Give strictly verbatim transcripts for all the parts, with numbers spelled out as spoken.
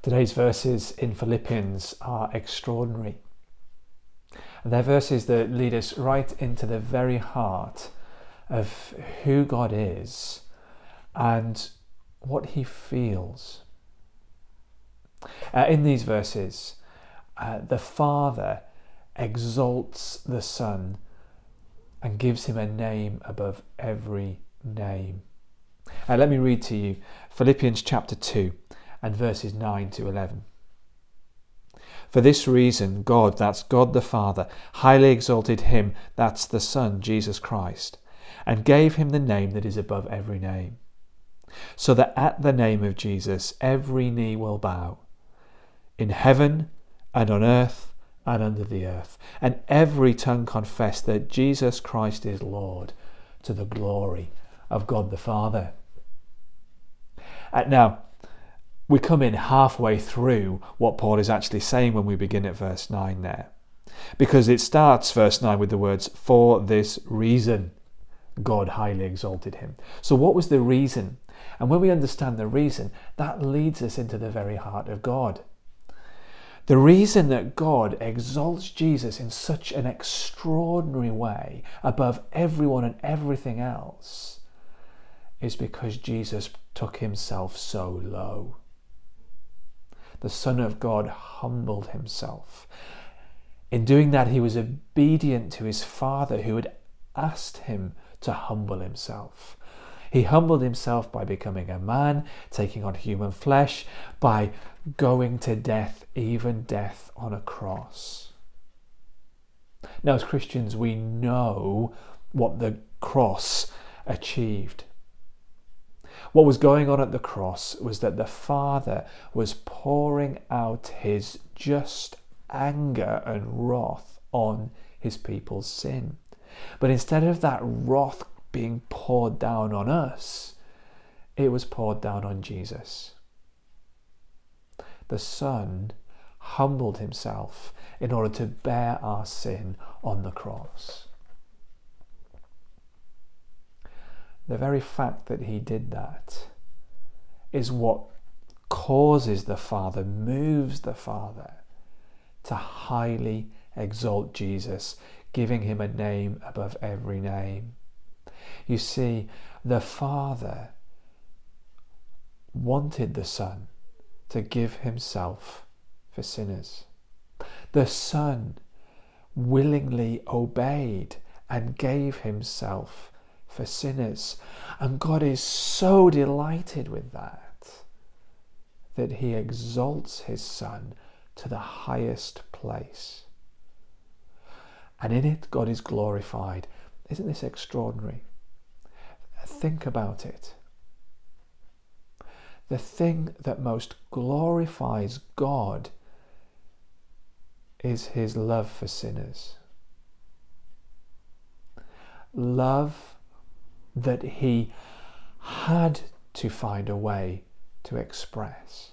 Today's verses in Philippians are extraordinary. They're verses that lead us right into the very heart of who God is and what he feels. Uh, in these verses, uh, the Father exalts the Son and gives him a name above every name. Uh, let me read to you Philippians chapter two and verses nine to eleven. For this reason, God, that's God the Father, highly exalted him, that's the Son, Jesus Christ, and gave him the name that is above every name, so that at the name of Jesus every knee will bow, in heaven and on earth and under the earth, and every tongue confess that Jesus Christ is Lord, to the glory of God the Father. Uh, now, we come in halfway through what Paul is actually saying when we begin at verse nine there. Because it starts verse nine with the words, for this reason God highly exalted him. So what was the reason? And when we understand the reason, that leads us into the very heart of God. The reason that God exalts Jesus in such an extraordinary way above everyone and everything else is because Jesus took himself so low. The Son of God humbled himself. In doing that, he was obedient to his Father, who had asked him to humble himself. He humbled himself by becoming a man, taking on human flesh, by going to death, even death on a cross. Now, as Christians, we know what the cross achieved. What was going on at the cross was that the Father was pouring out his just anger and wrath on his people's sin. But instead of that wrath being poured down on us, it was poured down on Jesus. The Son humbled himself in order to bear our sin on the cross. The very fact that he did that is what causes the Father, moves the Father to highly exalt Jesus, giving him a name above every name. You see, the Father wanted the Son to give himself for sinners. The Son willingly obeyed and gave himself for sinners. And God is so delighted with that, that he exalts his Son to the highest place. And in it, God is glorified. Isn't this extraordinary? Think about it. The thing that most glorifies God is his love for sinners. Love that he had to find a way to express.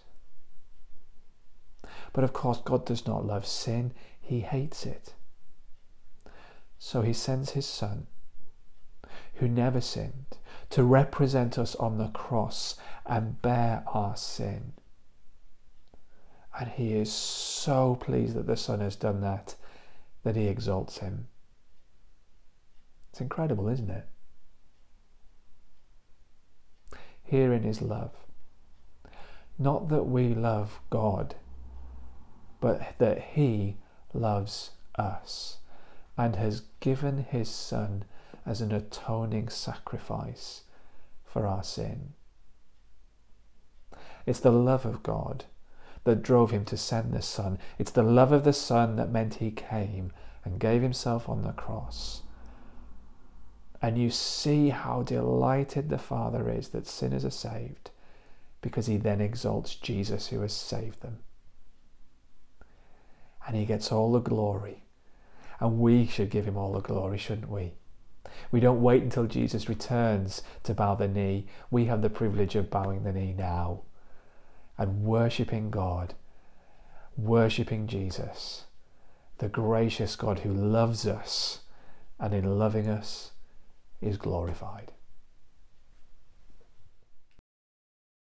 But of course, God does not love sin. He hates it. So he sends his Son, who never sinned, to represent us on the cross and bear our sin. And he is so pleased that the Son has done that, that he exalts him. It's incredible, isn't it? Herein is love. Not that we love God, but that he loves us and has given his Son as an atoning sacrifice for our sin. It's the love of God that drove him to send the Son. It's the love of the Son that meant he came and gave himself on the cross. And you see how delighted the Father is that sinners are saved, because he then exalts Jesus, who has saved them. And he gets all the glory. And we should give him all the glory, shouldn't we? We don't wait until Jesus returns to bow the knee. We have the privilege of bowing the knee now and worshipping God, worshipping Jesus, the gracious God who loves us and in loving us is glorified.